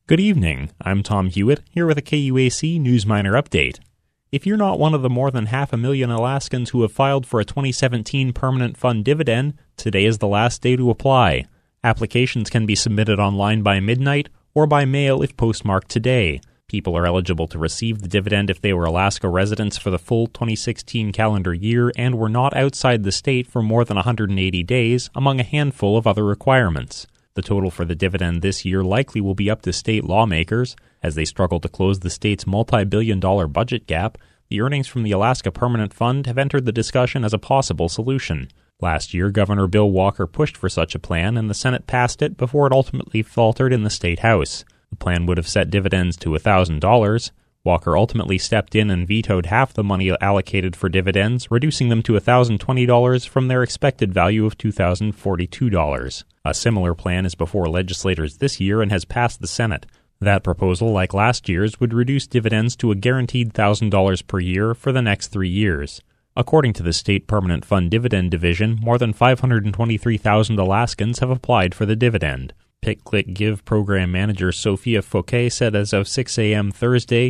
Good evening, I'm Tom Hewitt, here with a KUAC Newsminer update. If you're not one of the more than 500,000 Alaskans who have filed for a 2017 Permanent Fund dividend, today is the last day to apply. Applications can be submitted online by midnight or by mail if postmarked today. People are eligible to receive the dividend if they were Alaska residents for the full 2016 calendar year and were not outside the state for more than 180 days, among a handful of other requirements. The total for the dividend this year likely will be up to state lawmakers. As they struggle to close the state's multi-billion-dollar budget gap, the earnings from the Alaska Permanent Fund have entered the discussion as a possible solution. Last year, Governor Bill Walker pushed for such a plan, and the Senate passed it before it ultimately faltered in the State House. The plan would have set dividends to $1,000. Walker ultimately stepped in and vetoed half the money allocated for dividends, reducing them to $1,020 from their expected value of $2,042. A similar plan is before legislators this year and has passed the Senate. That proposal, like last year's, would reduce dividends to a guaranteed $1,000 per year for the next 3 years. According to the State Permanent Fund Dividend Division, more than 523,000 Alaskans have applied for the dividend. Pick Click Give program manager Sophia Fouquet said as of 6 a.m. Thursday,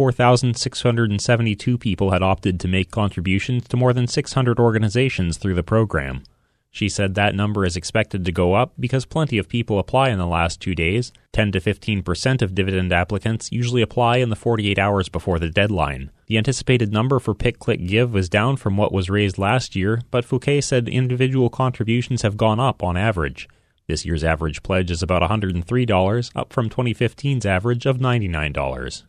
24,672 people had opted to make contributions to more than 600 organizations through the program. She said that number is expected to go up because plenty of people apply in the last 2 days. 10 to 15% of dividend applicants usually apply in the 48 hours before the deadline. The anticipated number for Pick Click Give was down from what was raised last year, but Fouquet said individual contributions have gone up on average. This year's average pledge is about $103, up from 2015's average of $99.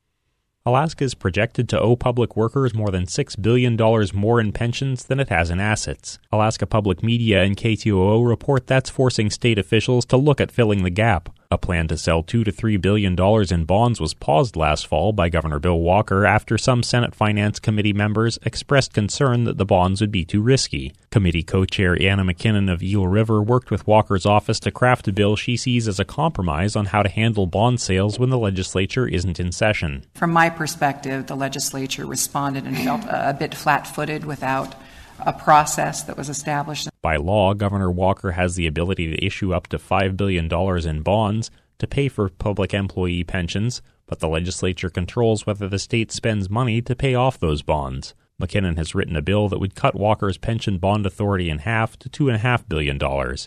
Alaska is projected to owe public workers more than $6 billion more in pensions than it has in assets. Alaska Public Media and KTOO report that's forcing state officials to look at filling the gap. A plan to sell $2 to $3 billion in bonds was paused last fall by Governor Bill Walker after some Senate Finance Committee members expressed concern that the bonds would be too risky. Committee co-chair Anna McKinnon of Eel River worked with Walker's office to craft a bill she sees as a compromise on how to handle bond sales when the legislature isn't in session. From my perspective, the legislature responded and felt a bit flat-footed without a process that was established. By law, Governor Walker has the ability to issue up to $5 billion in bonds to pay for public employee pensions, but the legislature controls whether the state spends money to pay off those bonds. McKinnon has written a bill that would cut Walker's pension bond authority in half to $2.5 billion.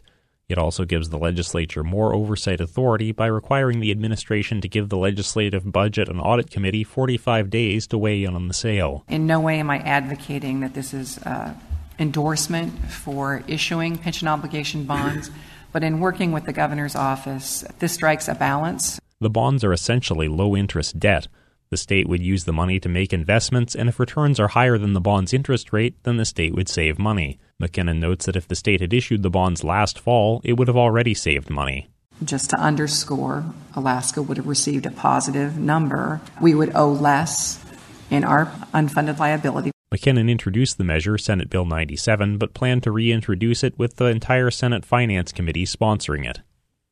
It also gives the legislature more oversight authority by requiring the administration to give the Legislative Budget and Audit Committee 45 days to weigh in on the sale. In no way am I advocating that this is endorsement for issuing pension obligation bonds, but in working with the governor's office, this strikes a balance. The bonds are essentially low-interest debt. The state would use the money to make investments, and if returns are higher than the bond's interest rate, then the state would save money. McKinnon notes that if the state had issued the bonds last fall, it would have already saved money. Just to underscore, Alaska would have received a positive number. We would owe less in our unfunded liability. McKinnon introduced the measure, Senate Bill 97, but planned to reintroduce it with the entire Senate Finance Committee sponsoring it.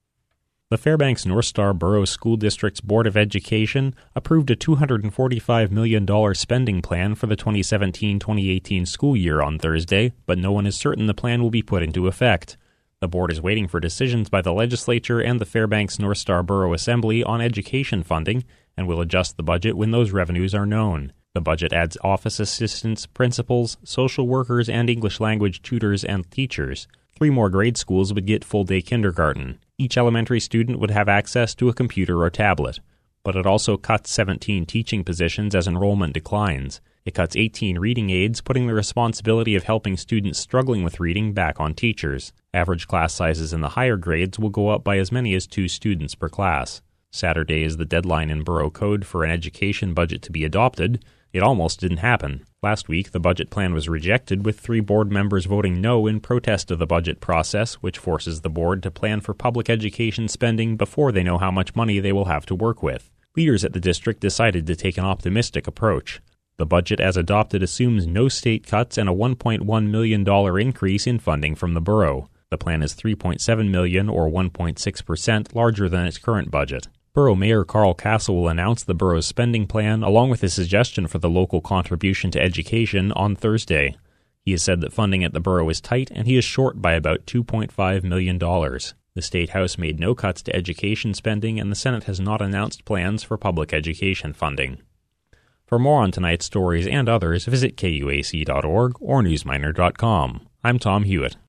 The Fairbanks North Star Borough School District's Board of Education approved a $245 million spending plan for the 2017-2018 school year on Thursday, but no one is certain the plan will be put into effect. The board is waiting for decisions by the legislature and the Fairbanks North Star Borough Assembly on education funding and will adjust the budget when those revenues are known. The budget adds office assistants, principals, social workers, and English language tutors and teachers. 3 more grade schools would get full-day kindergarten. Each elementary student would have access to a computer or tablet. But it also cuts 17 teaching positions as enrollment declines. It cuts 18 reading aids, putting the responsibility of helping students struggling with reading back on teachers. Average class sizes in the higher grades will go up by as many as 2 students per class. Saturday is the deadline in Borough Code for an education budget to be adopted. It almost didn't happen. Last week, the budget plan was rejected, with 3 board members voting no in protest of the budget process, which forces the board to plan for public education spending before they know how much money they will have to work with. Leaders at the district decided to take an optimistic approach. The budget as adopted assumes no state cuts and a $1.1 million increase in funding from the borough. The plan is $3.7 million, or 1.6%, larger than its current budget. Borough Mayor Carl Castle will announce the borough's spending plan, along with a suggestion for the local contribution to education, on Thursday. He has said that funding at the borough is tight, and he is short by about $2.5 million. The The State House made no cuts to education spending, and the Senate has not announced plans for public education funding. For more on tonight's stories and others, visit KUAC.org or newsminer.com. I'm Tom Hewitt.